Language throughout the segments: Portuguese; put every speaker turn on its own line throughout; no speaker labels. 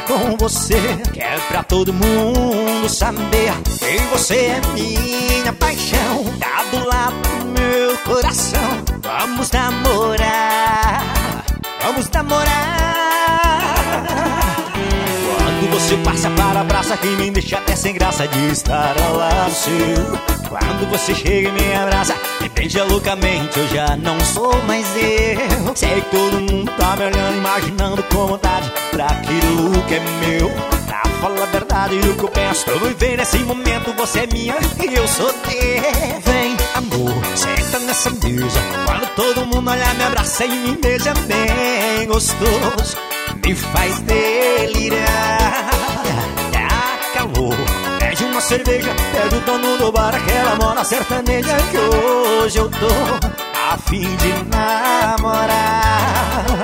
com você. Quero pra todo mundo saber que você é minha paixão. Tá do lado do meu coração. Vamos namorar, vamos namorar. Quando você passa para abraça que me deixa até sem graça de estar ao lado seu. Quando você chega e me abraça, me beija loucamente, eu já não sou mais eu. Sei que todo mundo tá me olhando, imaginando com vontade pra aquilo que é meu. Pra falar a verdade do que eu penso, tô vivendo nesse momento, você é minha e eu sou teu. Vem, amor, senta nessa mesa. Quando todo mundo olhar, me abraça e me beija bem gostoso. Me faz delirar, dá calor. Pede uma cerveja, pede o dono do bar, aquela moda sertaneja que hoje eu tô a fim de namorar.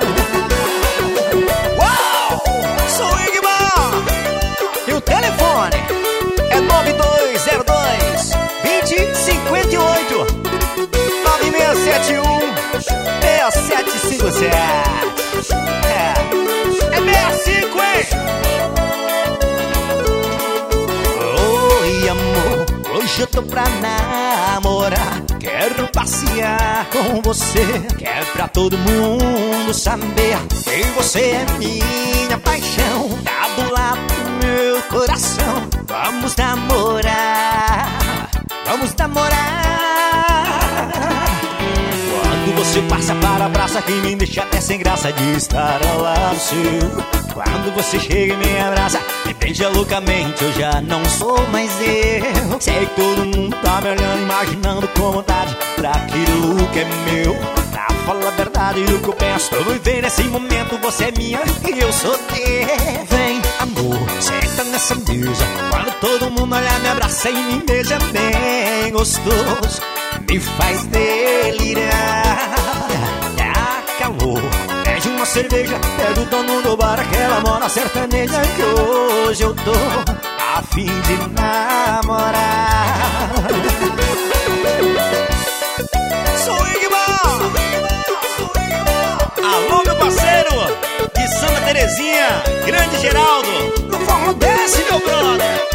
Uau! Sou o Igmar! E o telefone é 9202-2058 9671-6757. É 65, hein? Oi, amor, hoje eu tô pra namorar. Quero passear com você. Quero pra todo mundo saber que você é minha paixão. Tá do lado do meu coração. Vamos namorar, vamos namorar. Quando você passa para abraça que me deixa até sem graça de estar ao lado seu. Quando você chega e me abraça, me beija loucamente, eu já não sou mais eu. Sei que todo mundo tá me olhando, imaginando com vontade pra aquilo que é meu. Pra falar a verdade do que eu penso, tô vivendo nesse momento, você é minha e eu sou teu. Vem, amor, senta nessa mesa. Quando todo mundo olhar, me abraça e me beija bem gostoso. Me faz delirar, dá calor. Pede uma cerveja, pede o dono do bar, aquela moda sertaneja que hoje eu tô a fim de namorar. Sou o Igmar! Alô, meu parceiro de Santa Terezinha, Grande Geraldo. No forró desce, meu brother.